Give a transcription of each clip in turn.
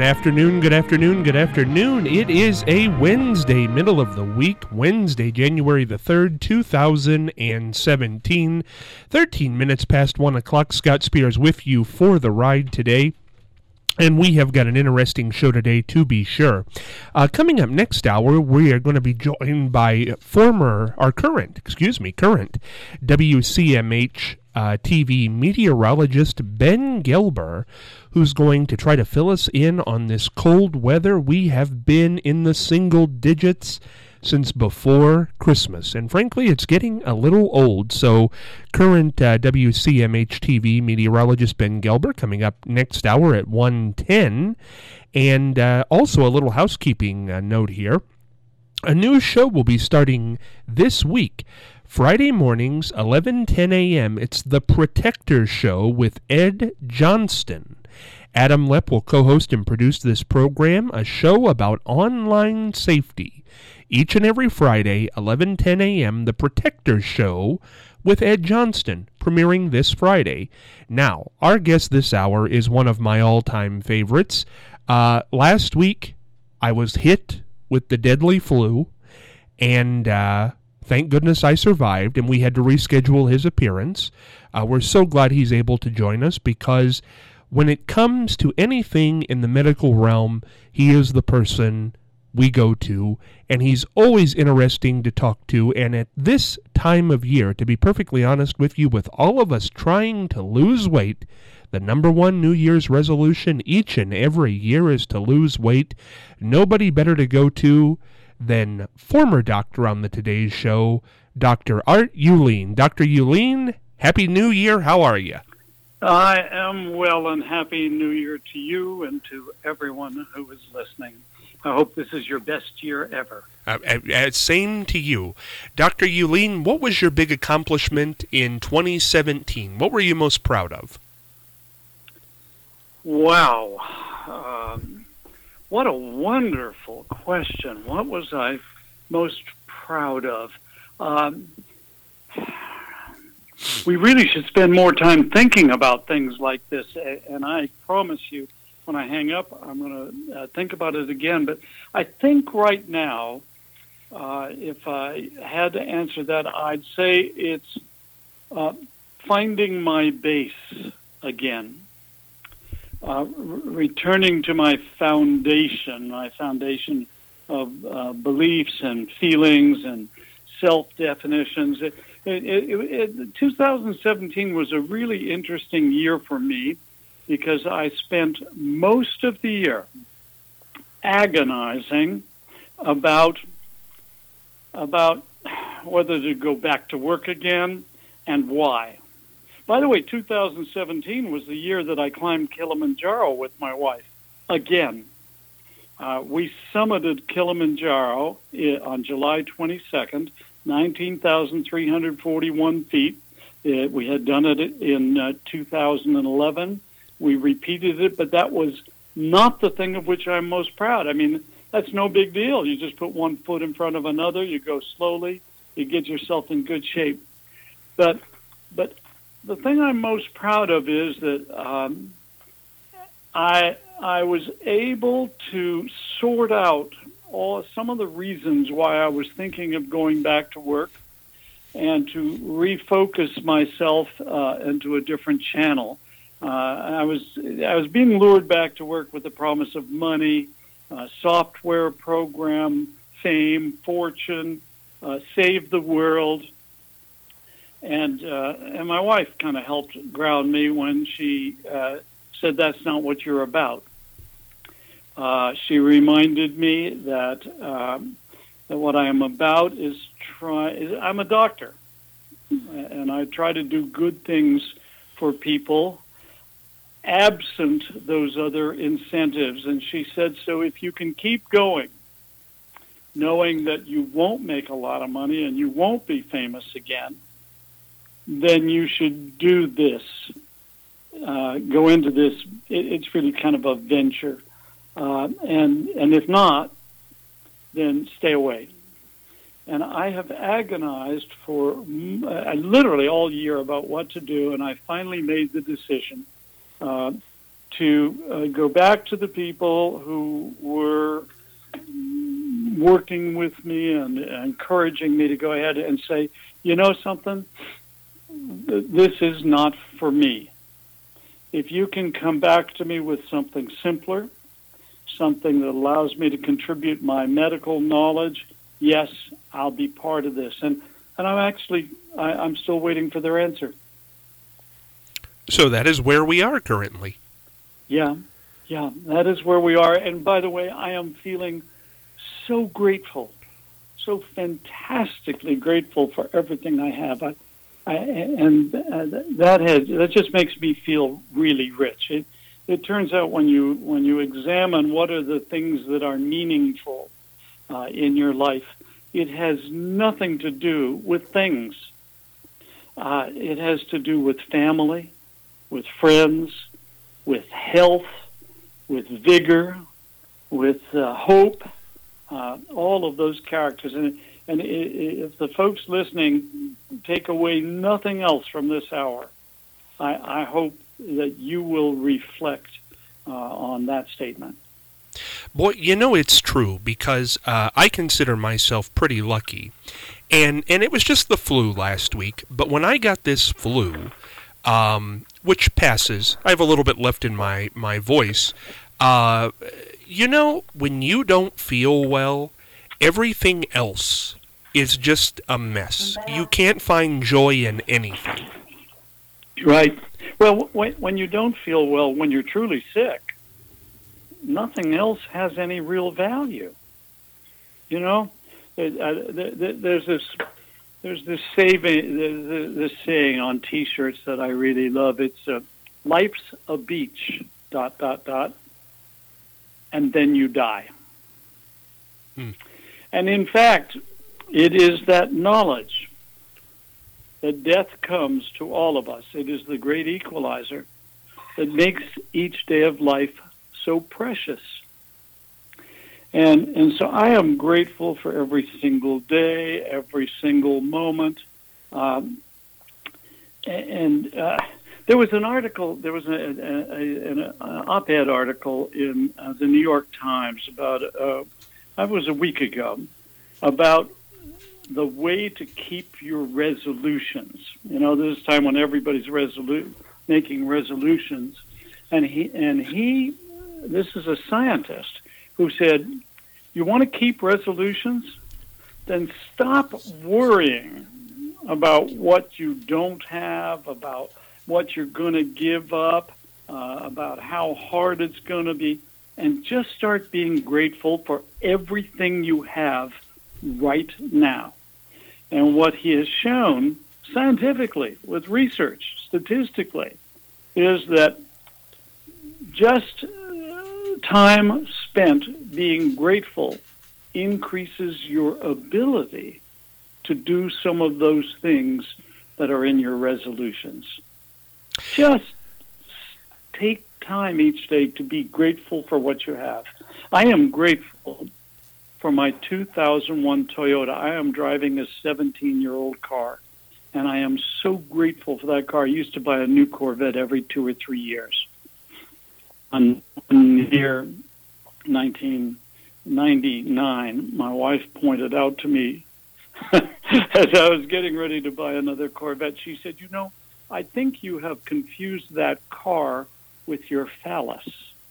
afternoon, good afternoon, good afternoon. It is a Wednesday, middle of the week, Wednesday, January the 3rd, 2017. 13 minutes past 1 o'clock. Scott Spears with you for the ride today. And we have got an interesting show today, to be sure. Coming up next hour, we are going to be joined by current WCMH TV meteorologist Ben Gelber, who's going to try to fill us in on this cold weather. We have been in the single digits since before Christmas, and frankly, it's getting a little old. So, current WCMH TV meteorologist Ben Gelber coming up next hour at 1:10, and also a little housekeeping note here. A new show will be starting this week, Friday mornings, 11:10 a.m. It's The Protector Show with Ed Johnston. Adam Lepp will co-host and produce this program, a show about online safety. Each and every Friday, 11:10 a.m., The Protector Show with Ed Johnston, premiering this Friday. Now, our guest this hour is one of my all-time favorites. Last week, I was hit with the deadly flu, and thank goodness I survived, and we had to reschedule his appearance. We're so glad he's able to join us, because when it comes to anything in the medical realm, he is the person we go to, and he's always interesting to talk to. And at this time of year, to be perfectly honest with you, with all of us trying to lose weight, the number one New Year's resolution each and every year is to lose weight. Nobody better to go to than former doctor on the Today's Show, Dr. Art Uihlein. Dr. Uihlein, Happy New Year. How are you? I am well, and Happy New Year to you and to everyone who is listening. I hope this is your best year ever. Same to you. Dr. Uihlein, what was your big accomplishment in 2017? What were you most proud of? Wow. What a wonderful question. What was I most proud of? We really should spend more time thinking about things like this, and I promise you, when I hang up, I'm going to think about it again. But I think right now, if I had to answer that, I'd say it's finding my base again, returning to my foundation of beliefs and feelings and self-definitions. 2017 was a really interesting year for me, because I spent most of the year agonizing about whether to go back to work again and why. By the way, 2017 was the year that I climbed Kilimanjaro with my wife again. We summited Kilimanjaro on July 22nd, 19,341 feet. We had done it in 2011. We repeated it, but that was not the thing of which I'm most proud. I mean, that's no big deal. You just put one foot in front of another, you go slowly, you get yourself in good shape. But the thing I'm most proud of is that I was able to sort out some of the reasons why I was thinking of going back to work, and to refocus myself into a different channel. I was being lured back to work with the promise of money, software program, fame, fortune, save the world, and my wife kind of helped ground me when she said, "That's not what you're about." She reminded me that what I am about is I'm a doctor, and I try to do good things for people, absent those other incentives. And she said, so if you can keep going, knowing that you won't make a lot of money and you won't be famous again, then you should do this. Go into this. It's really kind of a venture. And if not, then stay away. And I have agonized for literally all year about what to do, and I finally made the decision to go back to the people who were working with me and encouraging me to go ahead and say, you know something, this is not for me. If you can come back to me with something simpler, something that allows me to contribute my medical knowledge, yes, I'll be part of this. And I'm still waiting for their answer. So that is where we are currently. Yeah, that is where we are. And by the way, I am feeling so grateful, so fantastically grateful for everything I have. That just makes me feel really rich. It turns out when you examine what are the things that are meaningful in your life, it has nothing to do with things. It has to do with family, with friends, with health, with vigor, with hope, all of those characters. And if the folks listening take away nothing else from this hour, I hope that you will reflect on that statement. Boy, you know it's true, because I consider myself pretty lucky. And it was just the flu last week, but when I got this flu, which passes, I have a little bit left in my voice, you know, when you don't feel well, everything else is just a mess. You can't find joy in anything. Right. Well, when you don't feel well, when you're truly sick, nothing else has any real value. You know, there's this saying on T-shirts that I really love. It's life's a beach ... and then you die. And in fact, it is that knowledge that death comes to all of us. It is the great equalizer that makes each day of life so precious. And so I am grateful for every single day, every single moment. There was an article, there was an op-ed article in the New York Times about, that was a week ago, about the way to keep your resolutions. You know, this time when everybody's making resolutions. And he, this is a scientist who said, you want to keep resolutions? Then stop worrying about what you don't have, about what you're going to give up, about how hard it's going to be, and just start being grateful for everything you have right now. And what he has shown scientifically, with research, statistically, is that just time spent being grateful increases your ability to do some of those things that are in your resolutions. Just take time each day to be grateful for what you have. I am grateful for my 2001 Toyota. I am driving a 17-year-old car, and I am so grateful for that car. I used to buy a new Corvette every 2 or 3 years. In the year 1999, my wife pointed out to me, as I was getting ready to buy another Corvette, she said, you know, I think you have confused that car with your phallus.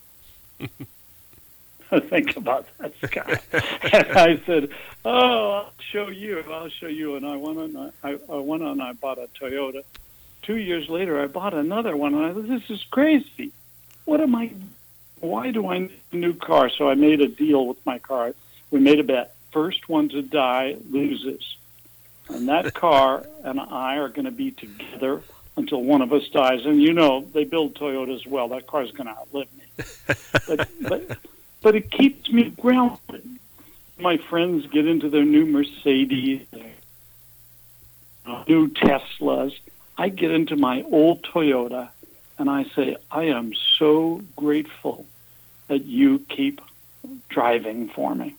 Think about that, Scott. And I said, oh, I'll show you. And I went on, I bought a Toyota. 2 years later, I bought another one. And I thought, this is crazy. Why do I need a new car? So I made a deal with my car. We made a bet. First one to die loses. And that car and I are going to be together until one of us dies. And you know, they build Toyotas well. That car's going to outlive me. But it keeps me grounded. My friends get into their new Mercedes, new Teslas. I get into my old Toyota, and I say, I am so grateful that you keep driving for me.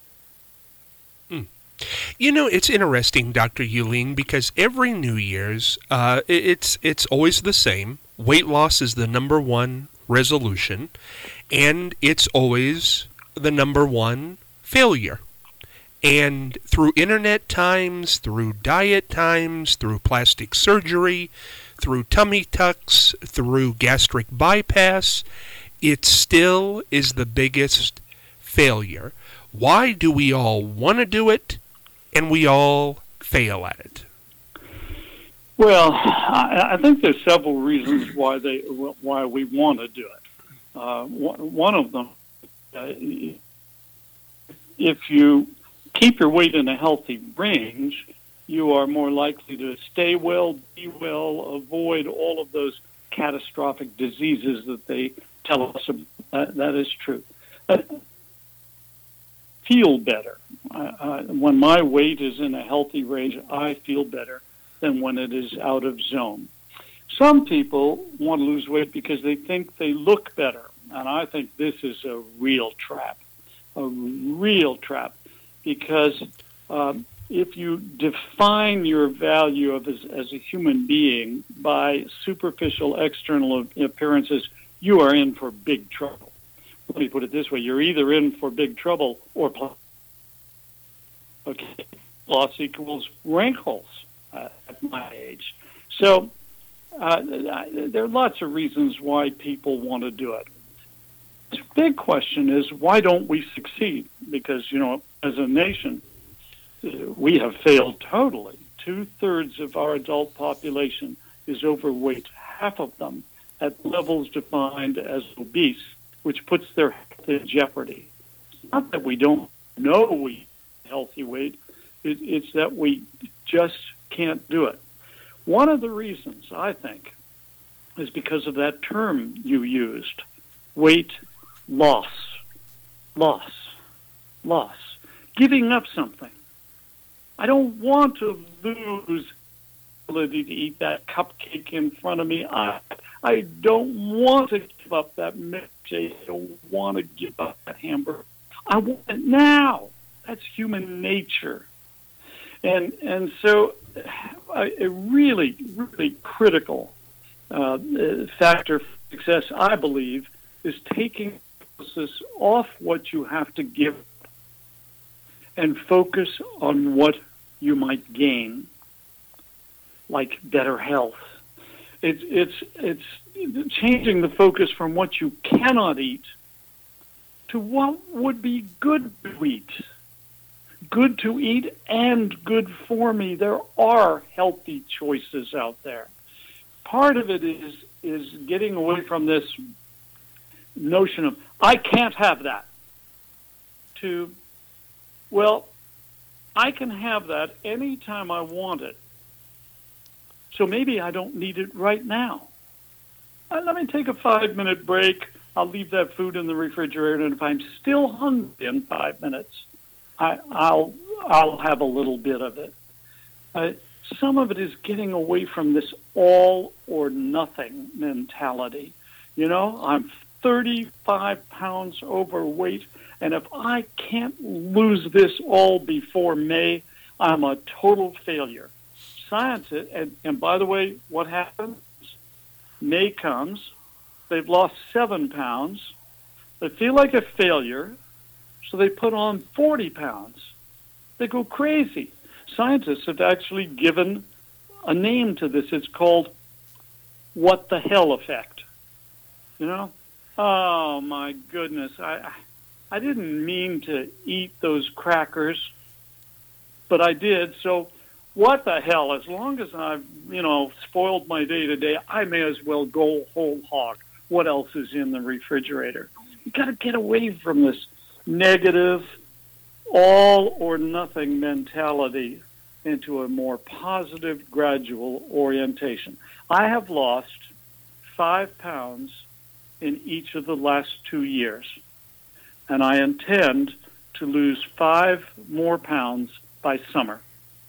You know, it's interesting, Dr. Uihlein, because every New Year's, it's always the same. Weight loss is the number one resolution, and it's always the number one failure. And through internet times, through diet times, through plastic surgery, through tummy tucks, through gastric bypass, it still is the biggest failure. Why do we all want to do it and we all fail at it? Well, I think there's several reasons why we want to do it. One of them, if you keep your weight in a healthy range, you are more likely to stay well, be well, avoid all of those catastrophic diseases that they tell us about. That is true. Feel better. When my weight is in a healthy range, I feel better than when it is out of zone. Some people want to lose weight because they think they look better, and I think this is a real trap, because if you define your value as a human being by superficial external appearances, you are in for big trouble. Let me put it this way. You're either in for big trouble or loss equals wrinkles at my age. So there are lots of reasons why people want to do it. The big question is, why don't we succeed? Because, as a nation, we have failed totally. 2/3 of our adult population is overweight, half of them at levels defined as obese, which puts their health in jeopardy. It's not that we don't know we healthy weight, it's that we just can't do it. One of the reasons, I think, is because of that term you used, weight loss. Giving up something. I don't want to lose the ability to eat that cupcake in front of me. I don't want to give up that milkshake. I don't want to give up that hamburger. I want it now. That's human nature. And so a really, really critical factor for success, I believe, is taking emphasis off what you have to give and focus on what you might gain, like better health. It's changing the focus from what you cannot eat to what would be good to eat. Good to eat and good for me. There are healthy choices out there. Part of it is getting away from this notion of, I can't have that, to, well, I can have that anytime I want it. So maybe I don't need it right now. Let me take a 5-minute break. I'll leave that food in the refrigerator, and if I'm still hungry in 5 minutes, I'll have a little bit of it. Some of it is getting away from this all or nothing mentality. I'm 35 pounds overweight, and if I can't lose this all before May, I'm a total failure. Scientists, and by the way, what happens? May comes, they've lost 7 pounds, they feel like a failure, so they put on 40 pounds. They go crazy. Scientists have actually given a name to this. It's called what the hell effect. Oh, my goodness. I didn't mean to eat those crackers, but I did. So what the hell? As long as I've, spoiled my day-to-day, I may as well go whole hog. What else is in the refrigerator? You got to get away from this negative, all or nothing mentality into a more positive, gradual orientation. I have lost 5 pounds in each of the last 2 years, and I intend to lose 5 more pounds by summer.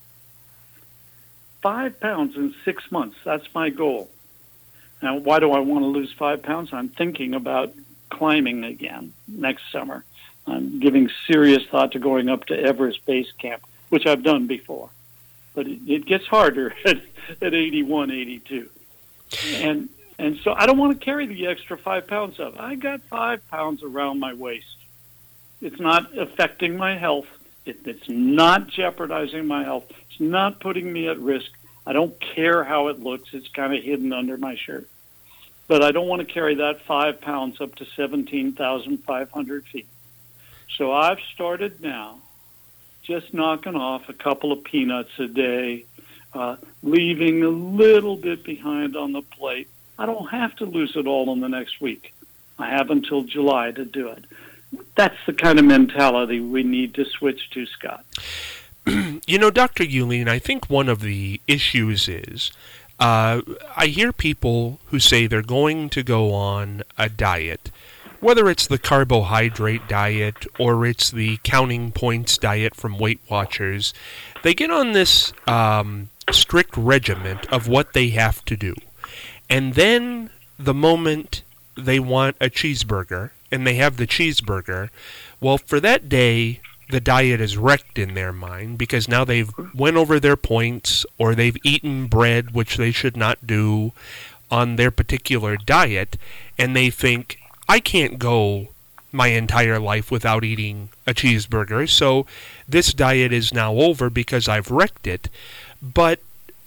5 pounds in 6 months, that's my goal. Now, why do I want to lose 5 pounds? I'm thinking about climbing again next summer. I'm giving serious thought to going up to Everest Base Camp, which I've done before. But it gets harder at 81, 82. And And so I don't want to carry the extra 5 pounds up. I got 5 pounds around my waist. It's not affecting my health. It's not jeopardizing my health. It's not putting me at risk. I don't care how it looks. It's kind of hidden under my shirt. But I don't want to carry that 5 pounds up to 17,500 feet. So I've started now just knocking off a couple of peanuts a day, leaving a little bit behind on the plate. I don't have to lose it all in the next week. I have until July to do it. That's the kind of mentality we need to switch to, Scott. You know, Dr. Uihlein, I think one of the issues is I hear people who say they're going to go on a diet, whether it's the carbohydrate diet or it's the counting points diet from Weight Watchers. They get on this strict regiment of what they have to do. And then the moment they want a cheeseburger, and they have the cheeseburger, well, for that day, the diet is wrecked in their mind because now they've went over their points or they've eaten bread, which they should not do on their particular diet, and they think, I can't go my entire life without eating a cheeseburger, so this diet is now over because I've wrecked it. But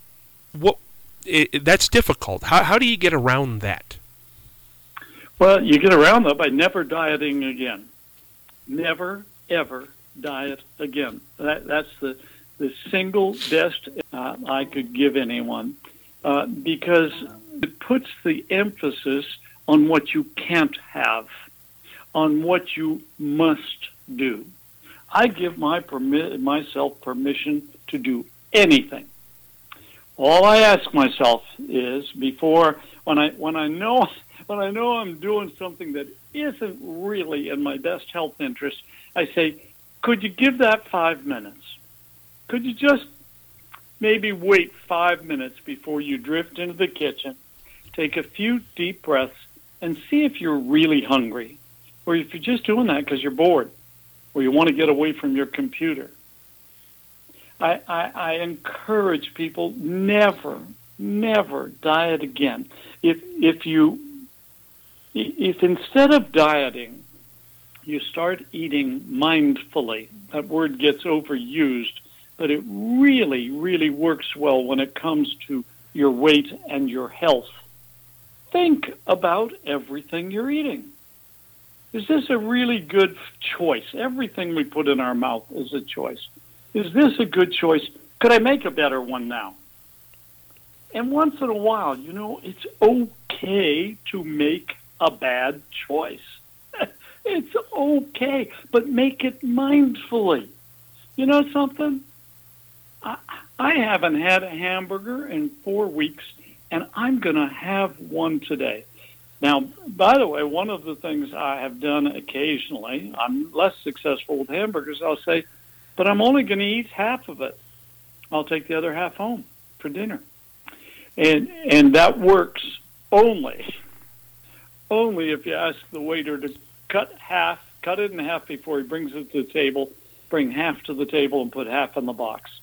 that's difficult. How do you get around that? Well, you get around that by never dieting again. Never, ever diet again. That's the single best I could give anyone because it puts the emphasis on what you can't have, on what you must do. I give myself permission to do anything. All I ask myself is before when I know I'm doing something that isn't really in my best health interest, I say, could you give that 5 minutes? Could you just maybe wait 5 minutes before you drift into the kitchen, take a few deep breaths, and see if you're really hungry, or if you're just doing that because you're bored, or you want to get away from your computer. I encourage people never diet again. If instead of dieting, you start eating mindfully, that word gets overused, but it really, really works well when it comes to your weight and your health. Think about everything you're eating. Is this a really good choice? Everything we put in our mouth is a choice. Is this a good choice? Could I make a better one now? And once in a while, it's okay to make a bad choice. It's okay, but make it mindfully. You know something? I haven't had a hamburger in 4 weeks, and I'm going to have one today. Now, by the way, one of the things I have done occasionally, I'm less successful with hamburgers, I'll say, but I'm only going to eat half of it. I'll take the other half home for dinner. And that works only if you ask the waiter to cut it in half before he brings it to the table, bring half to the table and put half in the box.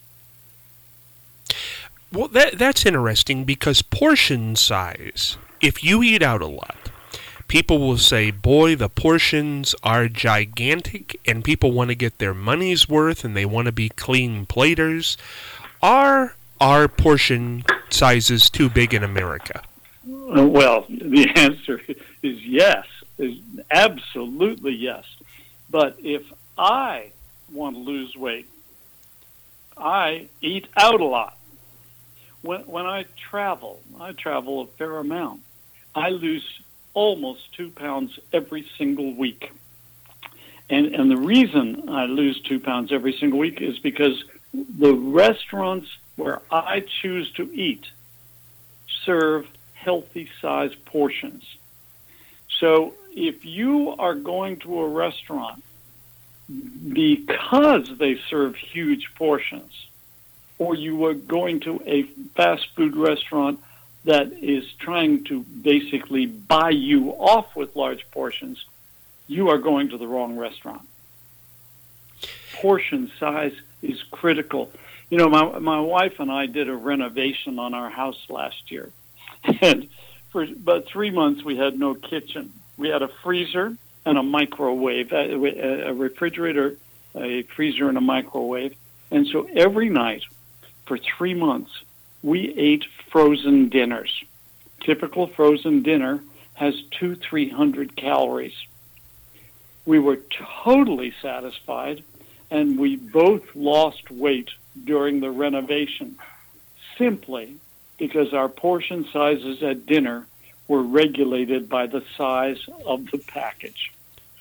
Well, that's interesting because portion size, if you eat out a lot, people will say, boy, the portions are gigantic and people want to get their money's worth and they want to be clean platers. Are our portion sizes too big in America? Well, the answer is yes, is absolutely yes. But if I want to lose weight, I eat out a lot. When I travel a fair amount. I lose almost 2 pounds every single week. And the reason I lose 2 pounds every single week is because the restaurants where I choose to eat serve healthy-sized portions. So if you are going to a restaurant because they serve huge portions, or you are going to a fast food restaurant that is trying to basically buy you off with large portions, you are going to the wrong restaurant. Portion size is critical. My wife and I did a renovation on our house last year. And For about 3 months, we had no kitchen. We had a freezer and a microwave, a refrigerator, a freezer, and a microwave. And so every night for 3 months, we ate frozen dinners. Typical frozen dinner has 200-300 calories. We were totally satisfied, and we both lost weight during the renovation, simply because our portion sizes at dinner were regulated by the size of the package.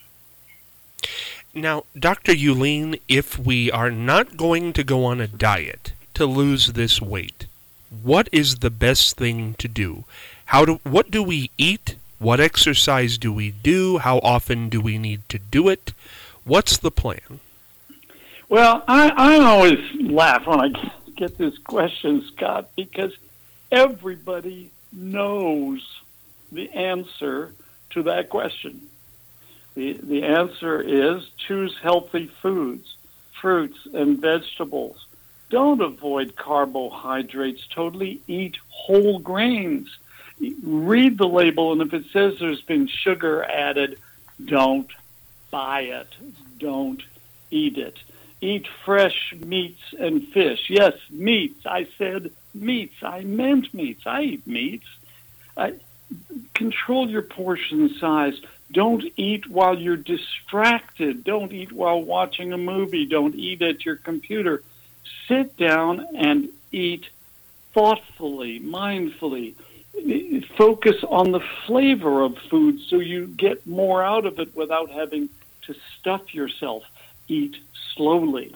Now, Dr. Uline, if we are not going to go on a diet to lose this weight, what is the best thing to do? What do we eat? What exercise do we do? How often do we need to do it? What's the plan? Well, I always laugh when I get this question, Scott, because everybody knows the answer to that question. The answer is choose healthy foods, fruits and vegetables. Don't avoid carbohydrates totally. Eat whole grains. Read the label, and if it says there's been sugar added, don't buy it. Don't eat it. Eat fresh meats and fish. Yes, meats. I said meats. I meant meats. I eat meats. Control your portion size. Don't eat while you're distracted. Don't eat while watching a movie. Don't eat at your computer. Sit down and eat thoughtfully, mindfully. Focus on the flavor of food so you get more out of it without having to stuff yourself. Eat slowly.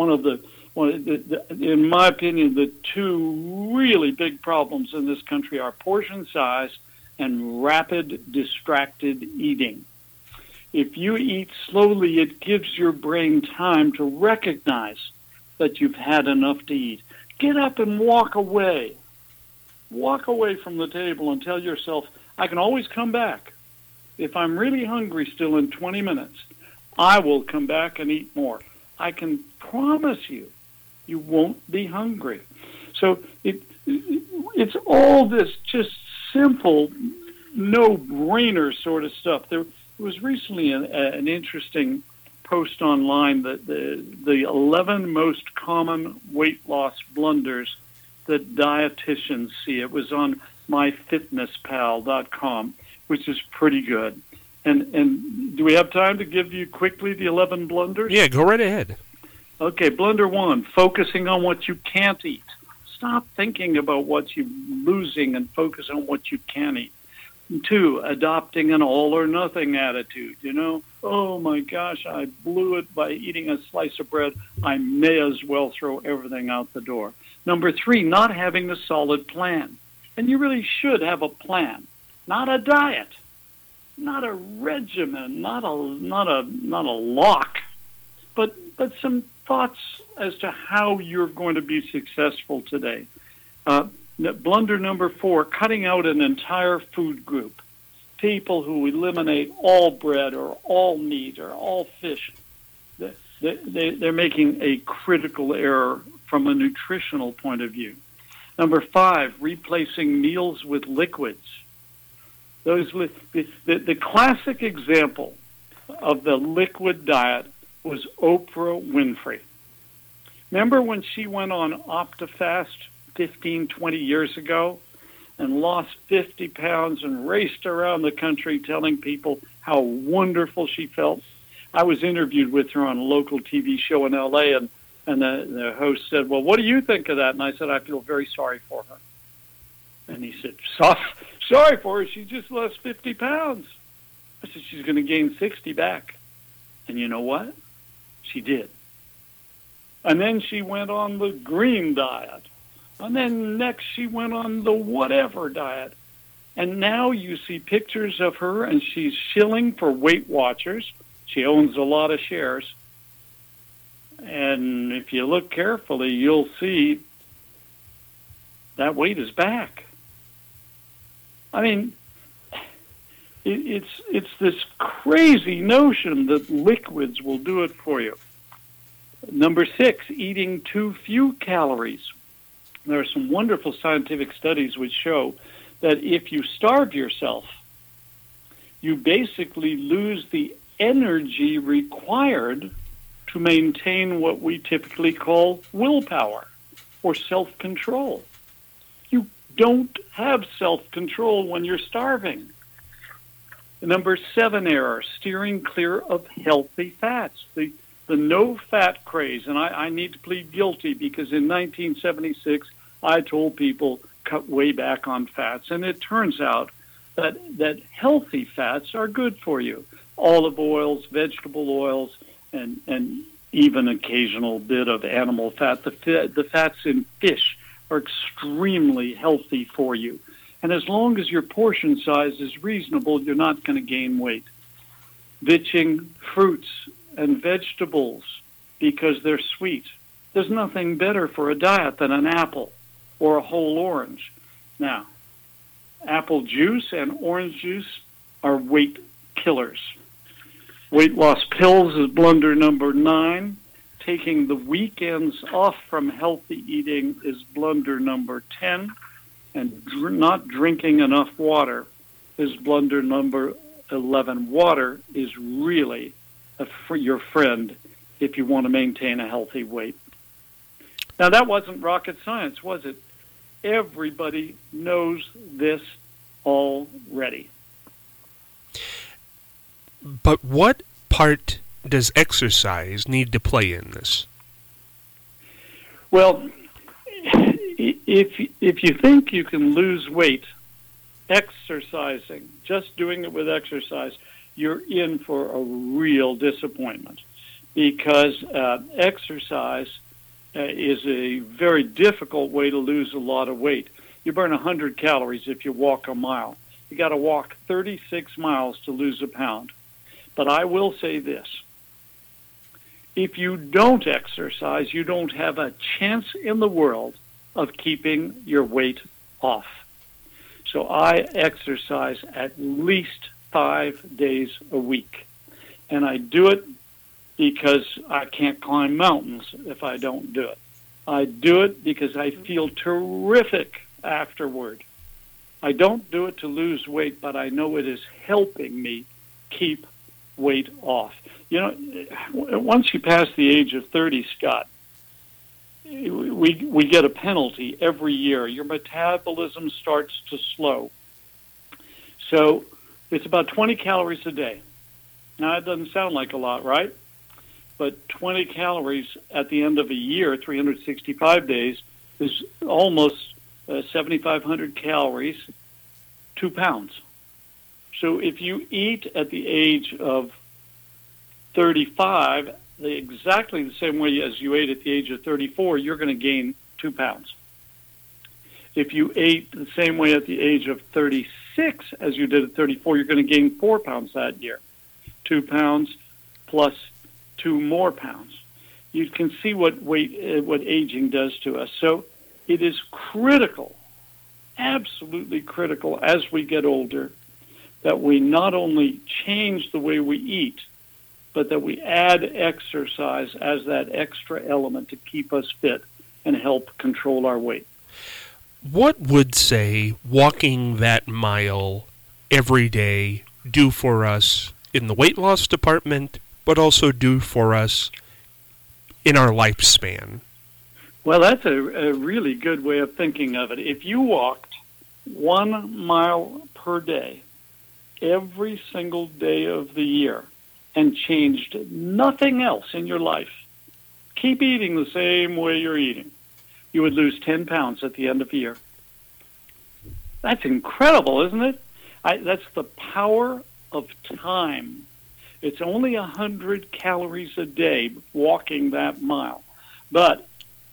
In my opinion, the two really big problems in this country are portion size and rapid, distracted eating. If you eat slowly, it gives your brain time to recognize that you've had enough to eat. Get up and walk away. Walk away from the table and tell yourself, I can always come back. If I'm really hungry still in 20 minutes, I will come back and eat more. I can promise you, you won't be hungry. So it's all this just simple, no-brainer sort of stuff. There was recently an interesting post online that the 11 most common weight loss blunders that dietitians see. It was on myfitnesspal.com, which is pretty good. And do we have time to give you quickly the 11 blunders? Yeah, go right ahead. Okay, blunder 1, focusing on what you can't eat. Stop thinking about what you're losing and focus on what you can eat. 2, adopting an all-or-nothing attitude. Oh my gosh, I blew it by eating a slice of bread. I may as well throw everything out the door. Number 3, not having a solid plan. And you really should have a plan, not a diet, not a regimen, not a lock, but some thoughts as to how you're going to be successful today. Blunder number 4, cutting out an entire food group. People who eliminate all bread or all meat or all fish, they're making a critical error from a nutritional point of view. Number 5, replacing meals with liquids. The classic example of the liquid diet was Oprah Winfrey. Remember when she went on OptiFast 15, 20 years ago and lost 50 pounds and raced around the country telling people how wonderful she felt? I was interviewed with her on a local TV show in L.A., and the host said, well, what do you think of that? And I said, I feel very sorry for her. And he said, sorry for her? She just lost 50 pounds. I said, she's going to gain 60 back. And you know what? She did. And then she went on the green diet. And then next she went on the whatever diet. And now you see pictures of her, and she's shilling for Weight Watchers. She owns a lot of shares. And if you look carefully, you'll see that weight is back. I mean, it's this crazy notion that liquids will do it for you. Number 6, eating too few calories. There are some wonderful scientific studies which show that if you starve yourself, you basically lose the energy required to maintain what we typically call willpower or self-control. You don't have self-control when you're starving. The number 7 error, steering clear of healthy fats. The no-fat craze, and I need to plead guilty because in 1976 I told people cut way back on fats, and it turns out that healthy fats are good for you. Olive oils, vegetable oils, and even occasional bit of animal fat. The fats in fish are extremely healthy for you. And as long as your portion size is reasonable, you're not going to gain weight. Ditching fruits and vegetables because they're sweet. There's nothing better for a diet than an apple or a whole orange. Now, apple juice and orange juice are weight killers. Weight loss pills is blunder number 9. Taking the weekends off from healthy eating is blunder number 10. And not drinking enough water is blunder number 11. Water is really your friend if you want to maintain a healthy weight. Now, that wasn't rocket science, was it? Everybody knows this already. But what part does exercise need to play in this? Well, if you think you can lose weight exercising, just doing it with exercise, you're in for a real disappointment because exercise is a very difficult way to lose a lot of weight. You burn 100 calories if you walk a mile. You got to walk 36 miles to lose a pound. But I will say this. If you don't exercise, you don't have a chance in the world of keeping your weight off. So I exercise at least 5 days a week. And I do it because I can't climb mountains if I don't do it. I do it because I feel terrific afterward. I don't do it to lose weight, but I know it is helping me keep weight off. You know, once you pass the age of 30, Scott, we get a penalty every year. Your metabolism starts to slow. So it's about 20 calories a day. Now, it doesn't sound like a lot, right? But 20 calories at the end of a year, 365 days, is almost 7,500 calories, 2 pounds. So if you eat at the age of 35, exactly the same way as you ate at the age of 34, you're going to gain 2 pounds. If you ate the same way at the age of 36 as you did at 34, you're going to gain 4 pounds that year. 2 pounds plus 2 more pounds. You can see what aging does to us. So it is critical, absolutely critical as we get older, that we not only change the way we eat, but that we add exercise as that extra element to keep us fit and help control our weight. What would, say, walking that mile every day do for us in the weight loss department, but also do for us in our lifespan? Well, that's a really good way of thinking of it. If you walked 1 mile per day, every single day of the year, and changed nothing else in your life, keep eating the same way you're eating, you would lose 10 pounds at the end of the year. That's incredible, isn't it? That's the power of time. It's only 100 calories a day walking that mile. But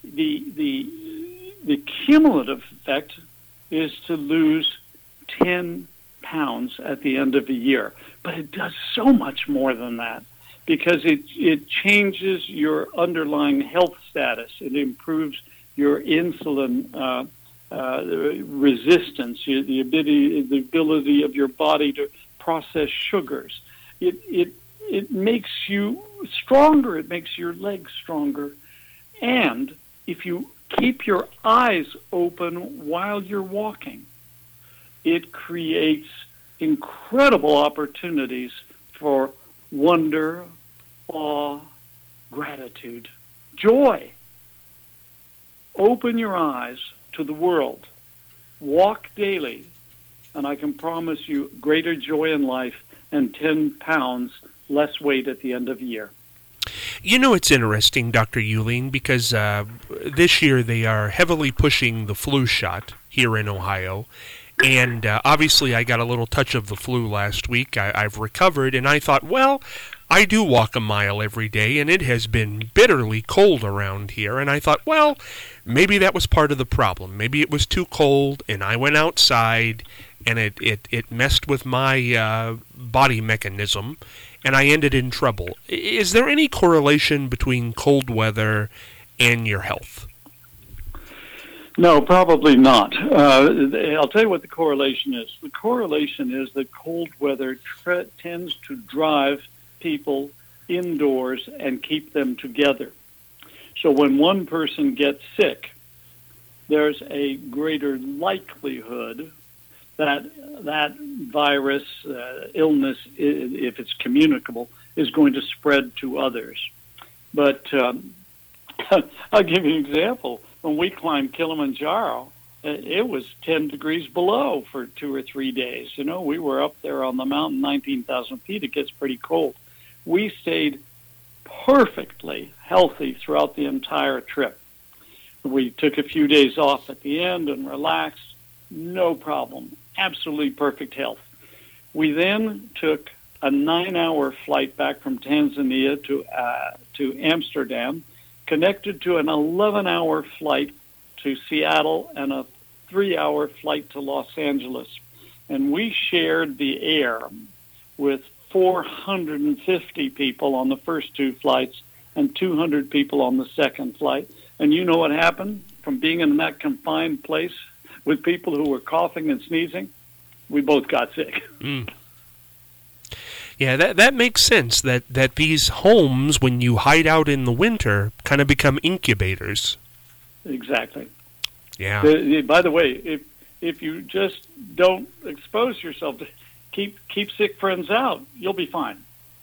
the cumulative effect is to lose 10 pounds at the end of a year. But it does so much more than that because it changes your underlying health status. It improves your insulin resistance, the ability of your body to process sugars. It makes you stronger. It makes your legs stronger. And if you keep your eyes open while you're walking, it creates incredible opportunities for wonder, awe, gratitude, joy. Open your eyes to the world. Walk daily, and I can promise you greater joy in life and 10 pounds less weight at the end of the year. You know, it's interesting, Dr. Uihlein, because this year they are heavily pushing the flu shot here in Ohio. And obviously I got a little touch of the flu last week. I've recovered, and I thought, well, I do walk a mile every day, and it has been bitterly cold around here. And I thought, well, maybe that was part of the problem. Maybe it was too cold, and I went outside, and it messed with my body mechanism, and I ended in trouble. Is there any correlation between cold weather and your health? No, probably not. I'll tell you what the correlation is. The correlation is that cold weather tends to drive people indoors and keep them together. So when one person gets sick, there's a greater likelihood that that virus, illness, if it's communicable, is going to spread to others. But I'll give you an example. When we climbed Kilimanjaro, it was 10 degrees below for 2 or 3 days. You know, we were up there on the mountain, 19,000 feet. It gets pretty cold. We stayed perfectly healthy throughout the entire trip. We took a few days off at the end and relaxed. No problem. Absolutely perfect health. We then took a 9-hour flight back from Tanzania to Amsterdam, connected to an 11-hour flight to Seattle and a 3-hour flight to Los Angeles. And we shared the air with 450 people on the first 2 flights and 200 people on the second flight. And you know what happened from being in that confined place with people who were coughing and sneezing? We both got sick. Mm. Yeah, that makes sense, that these homes, when you hide out in the winter, kind of become incubators. Exactly. Yeah. By the way, if you just don't expose yourself to keep sick friends out, you'll be fine.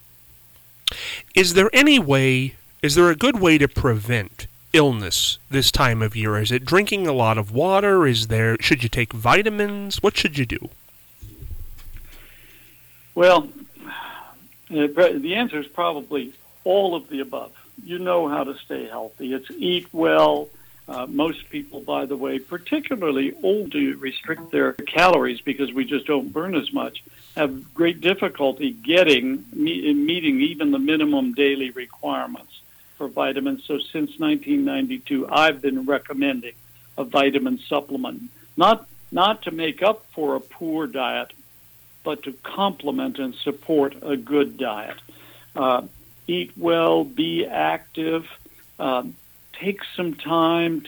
Is there a good way to prevent illness this time of year? Is it drinking a lot of water? Should you take vitamins? What should you do? Well, the answer is probably all of the above. You know how to stay healthy. It's eat well. Most people, by the way, particularly old, to restrict their calories because we just don't burn as much, have great difficulty meeting even the minimum daily requirements for vitamins. So since 1992, I've been recommending a vitamin supplement, not to make up for a poor diet, but to complement and support a good diet. Eat well, be active, take some time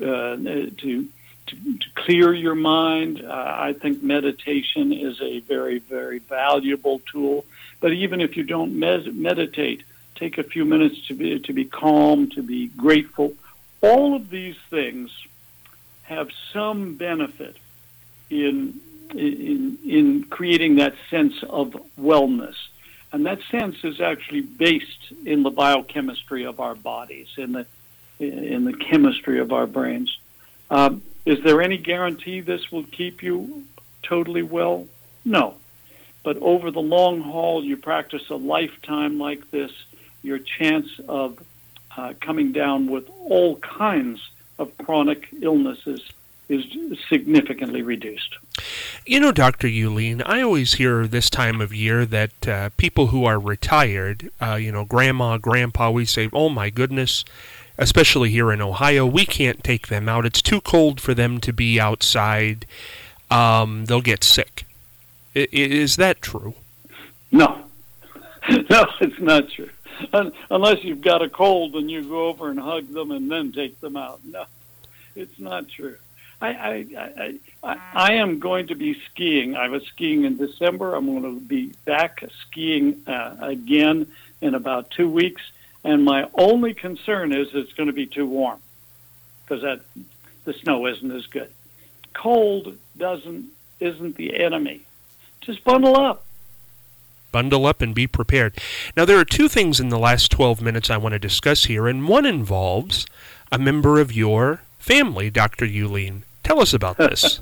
to clear your mind. I think meditation is a very, very valuable tool. But even if you don't meditate, take a few minutes to be calm, to be grateful. All of these things have some benefit in creating that sense of wellness. And that sense is actually based in the biochemistry of our bodies, in the chemistry of our brains. Is there any guarantee this will keep you totally well? No. But over the long haul, you practice a lifetime like this, your chance of coming down with all kinds of chronic illnesses is significantly reduced. You know, Dr. Uihlein, I always hear this time of year that people who are retired, grandma, grandpa, we say, oh my goodness, especially here in Ohio, we can't take them out. It's too cold for them to be outside. They'll get sick. Is that true? No. No, it's not true. Unless you've got a cold and you go over and hug them and then take them out. No, it's not true. I am going to be skiing. I was skiing in December. I'm going to be back skiing again in about 2 weeks. And my only concern is it's going to be too warm because the snow isn't as good. Cold doesn't isn't the enemy. Just bundle up. Bundle up and be prepared. Now, there are two things in the last 12 minutes I want to discuss here, and one involves a member of your family, Dr. Uihlein. Tell us about this.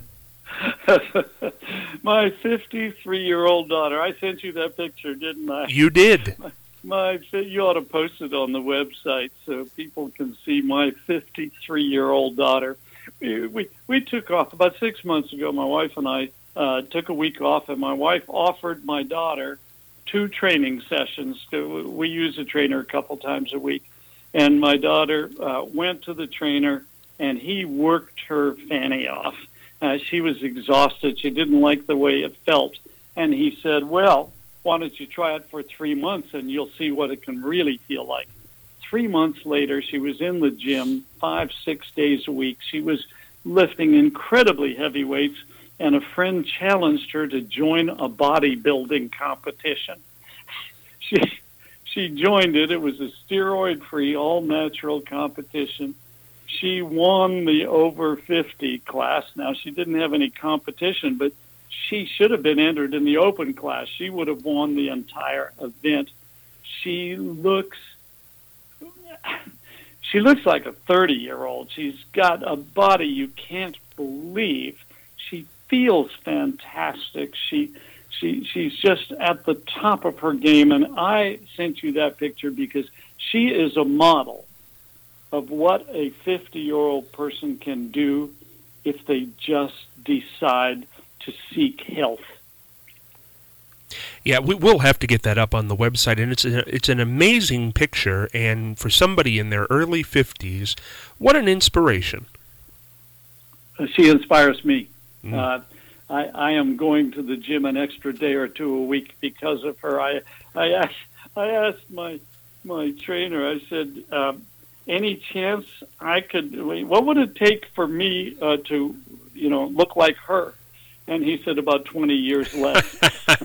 My 53-year-old daughter. I sent you that picture, didn't I? You did. You ought to post it on the website so people can see my 53-year-old daughter. We took off about 6 months ago. My wife and I took a week off, and my wife offered my daughter 2 training sessions. We use a trainer a couple times a week. And my daughter went to the trainer, and he worked her fanny off. She was exhausted. She didn't like the way it felt. And he said, well, why don't you try it for 3 months, and you'll see what it can really feel like. 3 months later, she was in the gym 5-6 days a week. She was lifting incredibly heavy weights, and a friend challenged her to join a bodybuilding competition. She joined it. It was a steroid-free, all-natural competition. She won the over 50 class. Now, she didn't have any competition, but she should have been entered in the open class. She would have won the entire event. She looks like a 30-year-old. She's got a body you can't believe. She feels fantastic. She's just at the top of her game, and I sent you that picture because she is a model of what a 50-year-old person can do if they just decide to seek health. Yeah, we'll have to get that up on the website, and it's an amazing picture, and for somebody in their early 50s, what an inspiration. She inspires me. I am going to the gym an extra day or two a week because of her. I asked my trainer, I said, any chance I could, what would it take for me to, look like her? And he said about 20 years less.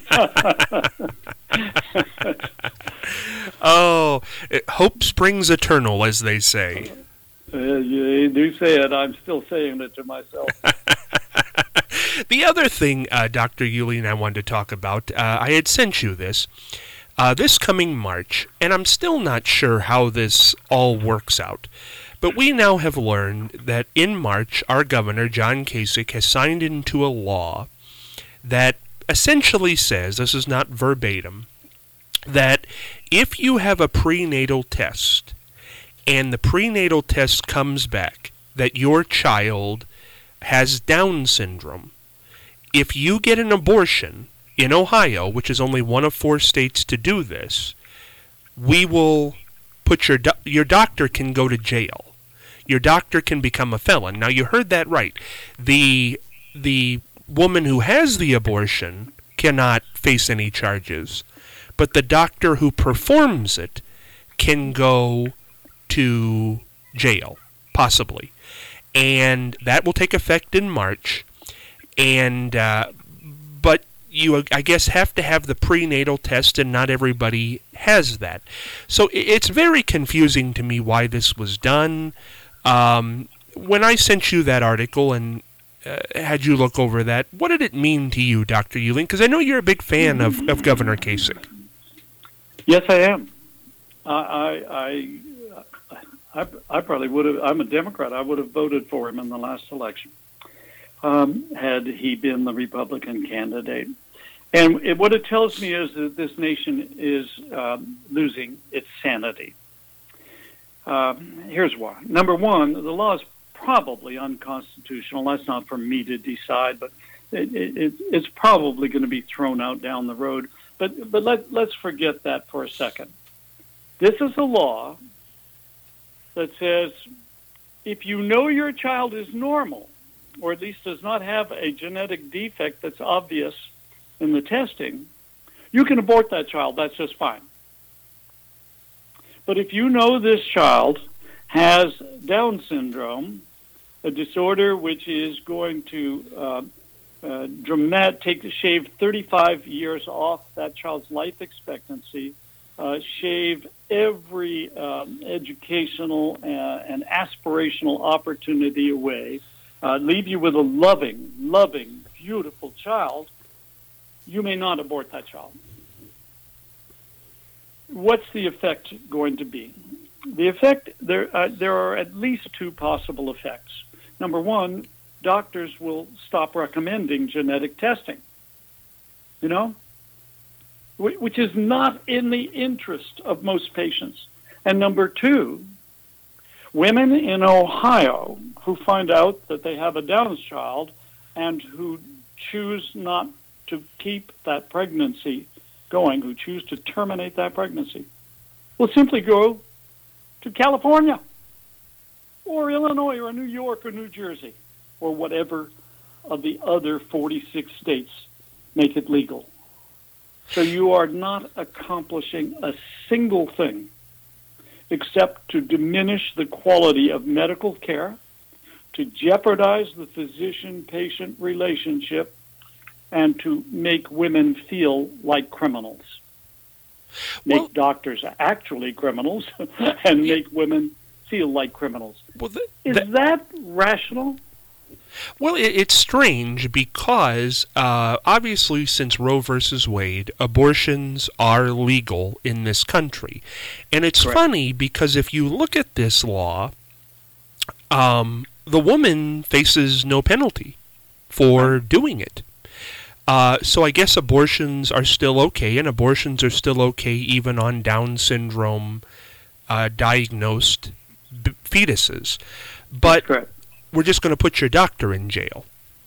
Oh, hope springs eternal, as they say. You do say it. I'm still saying it to myself. The other thing, Dr. Uihlein, I wanted to talk about, I had sent you this. This coming March, and I'm still not sure how this all works out, but we now have learned that in March, our governor, John Kasich, has signed into a law that essentially says, this is not verbatim, that if you have a prenatal test and the prenatal test comes back that your child has Down syndrome, if you get an abortion in Ohio, which is only one of 4 states to do this, we will put your doctor can go to jail. Your doctor can become a felon. Now, you heard that right. The woman who has the abortion cannot face any charges, but the doctor who performs it can go to jail, possibly. And that will take effect in March. And but you, I guess, have to have the prenatal test, and not everybody has that. So it's very confusing to me why this was done. When I sent you that article and had you look over that, what did it mean to you, Dr. Uihlein? Because I know you're a big fan of Governor Kasich. Yes, I am. I probably would have. I'm a Democrat. I would have voted for him in the last election had he been the Republican candidate. And what it tells me is that this nation is losing its sanity. Here's why. Number one, the law is probably unconstitutional. That's not for me to decide, but it's probably going to be thrown out down the road. But let's forget that for a second. This is a law that says if you know your child is normal, or at least does not have a genetic defect that's obvious in the testing, you can abort that child. That's just fine. But if you know this child has Down syndrome, a disorder which is going to shave 35 years off that child's life expectancy, shave every educational and aspirational opportunity away, leave you with a loving beautiful child, you may not abort that child. What's the effect going to be? The effect, there are at least two possible effects. Number one, doctors will stop recommending genetic testing, which is not in the interest of most patients. And number two, women in Ohio who find out that they have a Down child and who choose not to keep that pregnancy going, who choose to terminate that pregnancy, will simply go to California or Illinois or New York or New Jersey or whatever of the other 46 states make it legal. So you are not accomplishing a single thing except to diminish the quality of medical care, to jeopardize the physician-patient relationship, and to make women feel like criminals. Make doctors actually criminals and make women feel like criminals. Is that rational? Well, it's strange because obviously since Roe versus Wade, abortions are legal in this country. And it's funny because if you look at this law, the woman faces no penalty for doing it. So I guess abortions are still okay, and abortions are still okay even on Down syndrome diagnosed fetuses. But we're just going to put your doctor in jail.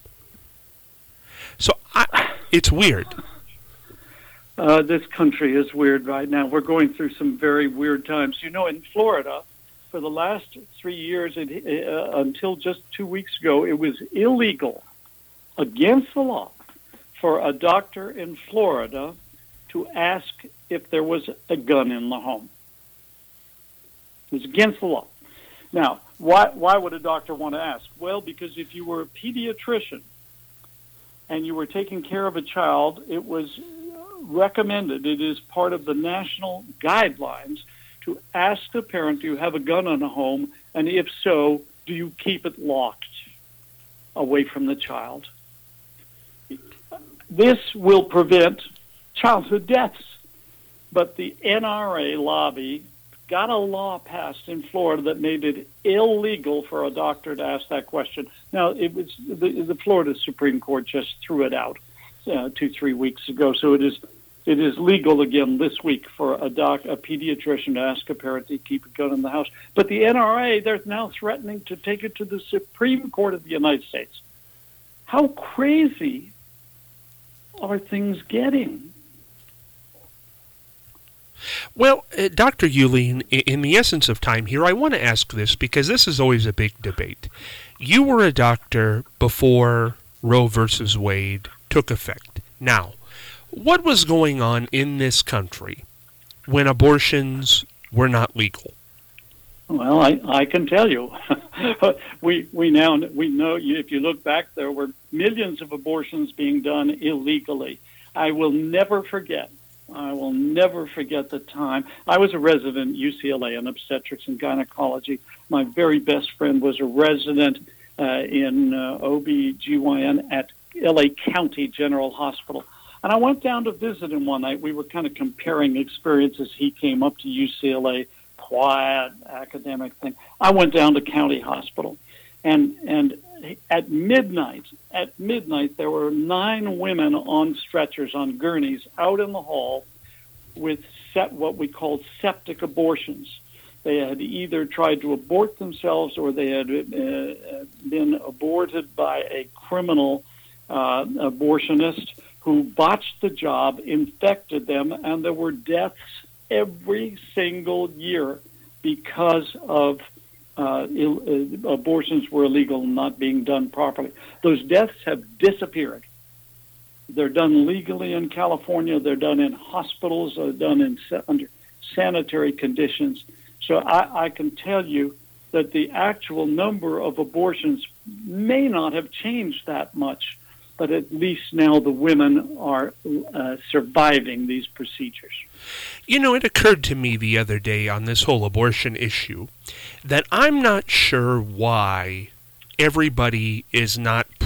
So it's weird. This country is weird right now. We're going through some very weird times. In Florida, for the last 3 years, until just 2 weeks ago, it was illegal, against the law, for a doctor in Florida to ask if there was a gun in the home. It was against the law. Now, why would a doctor want to ask? Well, because if you were a pediatrician and you were taking care of a child, it was recommended, it is part of the national guidelines, to ask the parent, do you have a gun in the home? And if so, do you keep it locked away from the child? This will prevent childhood deaths. But the NRA lobby got a law passed in Florida that made it illegal for a doctor to ask that question. Now, it was the Florida Supreme Court just threw it out 2-3 weeks ago, so it is legal again this week for a pediatrician to ask a parent to keep a gun in the house. But the NRA, they're now threatening to take it to the Supreme Court of the United States. How crazy are things getting? Well, Dr. Uihlein, in the essence of time here, I want to ask this because this is always a big debate. You were a doctor before Roe versus Wade took effect. Now, what was going on in this country when abortions were not legal? Well, I can tell you. we know if you look back, there were millions of abortions being done illegally. I will never forget the time. I was a resident at UCLA in obstetrics and gynecology. My very best friend was a resident in OB-GYN at LA County General Hospital. And I went down to visit him one night. We were kind of comparing experiences. He came up to UCLA, quiet, academic thing. I went down to County Hospital. And at midnight, there were 9 women on stretchers, on gurneys, out in the hall with what we called septic abortions. They had either tried to abort themselves or they had been aborted by a criminal abortionist who botched the job, infected them, and there were deaths every single year because of abortions were illegal and not being done properly. Those deaths have disappeared. They're done legally in California. They're done in hospitals. They're done under sanitary conditions. So I can tell you that the actual number of abortions may not have changed that much, but at least now the women are surviving these procedures. It occurred to me the other day on this whole abortion issue that I'm not sure why everybody is not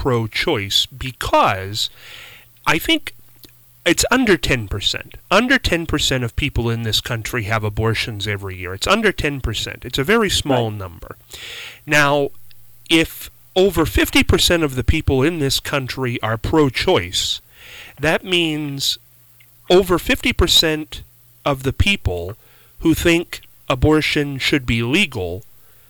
pro-choice because I think it's under 10%. Under 10% of people in this country have abortions every year. It's under 10%. It's a very small number. Now, if over 50% of the people in this country are pro-choice, that means over 50% of the people who think abortion should be legal,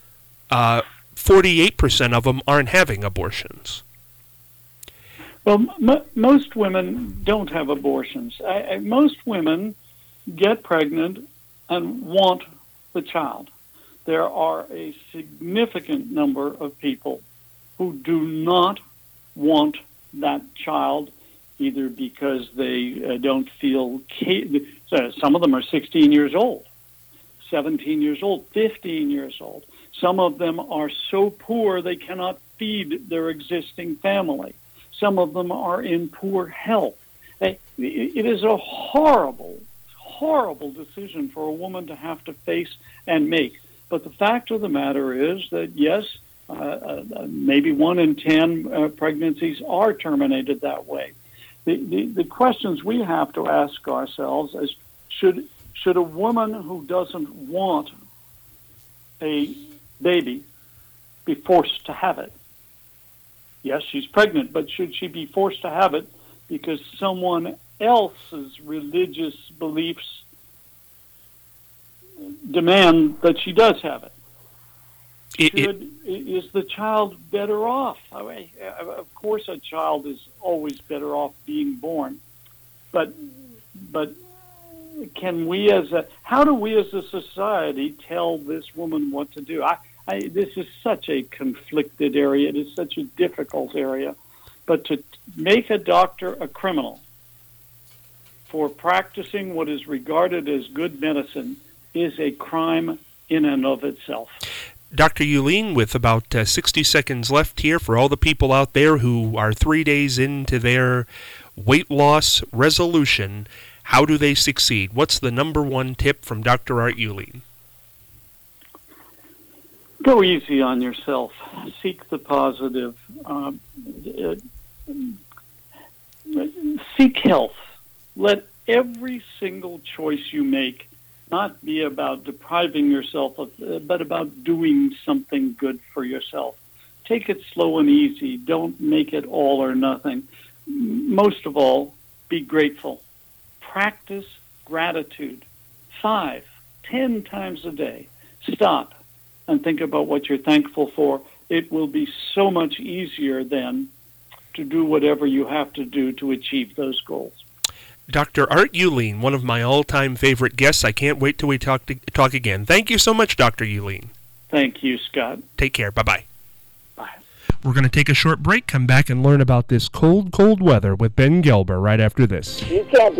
48% of them aren't having abortions. Well, most women don't have abortions. Most women get pregnant and want the child. There are a significant number of people who do not want that child, either because they don't feel... Some of them are 16 years old, 17 years old, 15 years old. Some of them are so poor they cannot feed their existing family. Some of them are in poor health. It is a horrible, horrible decision for a woman to have to face and make. But the fact of the matter is that, yes, maybe 1 in 10 pregnancies are terminated that way. The questions we have to ask ourselves is, should a woman who doesn't want a baby be forced to have it? Yes, she's pregnant, but should she be forced to have it because someone else's religious beliefs demand that she does have it? Is the child better off? Of course, a child is always better off being born, but how do we as a society tell this woman what to do? This is such a conflicted area. It is such a difficult area. But to make a doctor a criminal for practicing what is regarded as good medicine is a crime in and of itself. Dr. Uihlein, with about 60 seconds left here, for all the people out there who are 3 days into their weight loss resolution, how do they succeed? What's the number one tip from Dr. Art Uihlein? Go easy on yourself. Seek the positive. Seek health. Let every single choice you make not be about depriving yourself of, but about doing something good for yourself. Take it slow and easy. Don't make it all or nothing. Most of all, be grateful. Practice gratitude 5, 10 times a day. Stop and think about what you're thankful for. It will be so much easier then to do whatever you have to do to achieve those goals. Dr. Art Uihlein, one of my all-time favorite guests. I can't wait till we talk again. Thank you so much, Dr. Uihlein. Thank you, Scott. Take care. Bye-bye. Bye. We're going to take a short break, come back and learn about this cold, cold weather with Ben Gelber right after this. You can't